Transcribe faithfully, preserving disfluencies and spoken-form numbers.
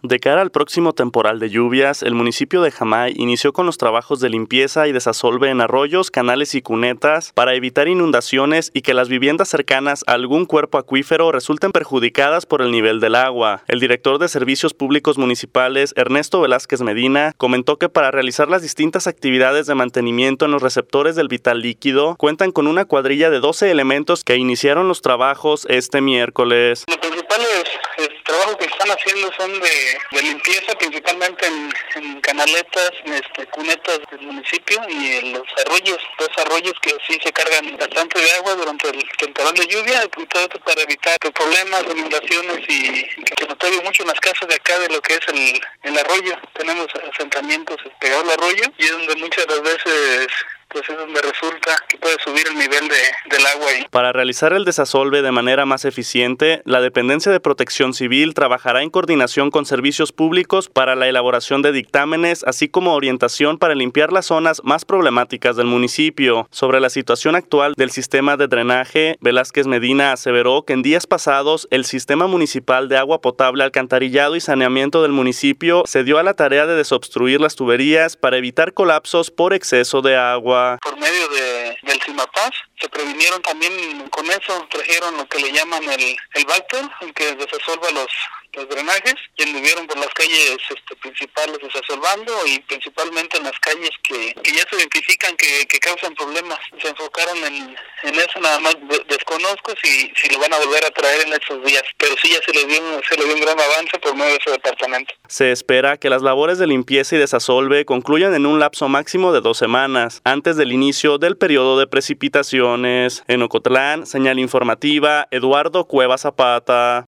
De cara al próximo temporal de lluvias, el municipio de Jamay inició con los trabajos de limpieza y desasolve en arroyos, canales y cunetas para evitar inundaciones y que las viviendas cercanas a algún cuerpo acuífero resulten perjudicadas por el nivel del agua. El director de Servicios Públicos Municipales, Ernesto Velázquez Medina, comentó que para realizar las distintas actividades de mantenimiento en los receptores del vital líquido, cuentan con una cuadrilla de doce elementos que iniciaron los trabajos este miércoles. Los principales eh, trabajos que están haciendo son de, de limpieza, principalmente en, en canaletas, en este, cunetas del municipio y en los arroyos, dos arroyos que sí se cargan bastante de agua durante el temporal de lluvia, y todo esto para evitar problemas, inundaciones y, y que se note mucho en las casas de acá de lo que es el, el arroyo. Tenemos asentamientos pegados al arroyo y es donde muchas de las veces pues es donde resulta que puede subir el nivel de, del agua ahí. Para realizar el desasolve de manera más eficiente, la Dependencia de Protección Civil trabajará en coordinación con servicios públicos para la elaboración de dictámenes, así como orientación para limpiar las zonas más problemáticas del municipio. Sobre la situación actual del sistema de drenaje, Velázquez Medina aseveró que en días pasados el Sistema Municipal de Agua Potable, Alcantarillado y Saneamiento del municipio se dio a la tarea de desobstruir las tuberías para evitar colapsos por exceso de agua. Por medio de, del CIMAPAS se previnieron también con eso, trajeron lo que le llaman el, el Bacter, el que desasolva los, los drenajes, y anduvieron por las calles este, principales desasolvando y principalmente en las calles que, que ya se identifican que, que causan problemas. Se enfocaron en, en eso, nada más de, desconozco si, si lo van a volver a traer en estos días, pero sí ya se le dio, se le dio un gran avance por medio de ese departamento. Se espera que las labores de limpieza y desasolve concluyan en un lapso máximo de dos semanas, antes del inicio del periodo de precipitaciones. En Ocotlán, señal informativa, Eduardo Cueva Zapata.